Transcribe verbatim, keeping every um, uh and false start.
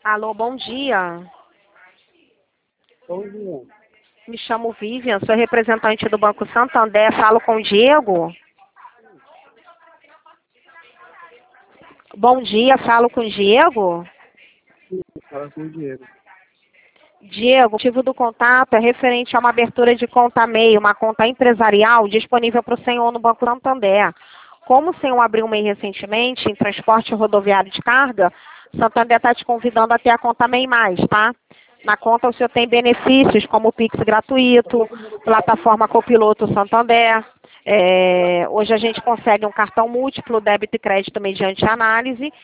Alô, bom dia. Bom dia. Me chamo Vivian, sou representante do Banco Santander. Falo com o Diego? Bom dia, falo com o Diego? Sim, fala com o Diego. Diego, o motivo do contato é referente a uma abertura de conta MEI, uma conta empresarial disponível para o senhor no Banco Santander. Como o senhor abriu um MEI recentemente em transporte rodoviário de carga, Santander está te convidando a ter a conta MEI mais, tá? Na conta o senhor tem benefícios como o Pix gratuito, plataforma Copiloto Santander. É, hoje a gente consegue um cartão múltiplo, débito e crédito mediante análise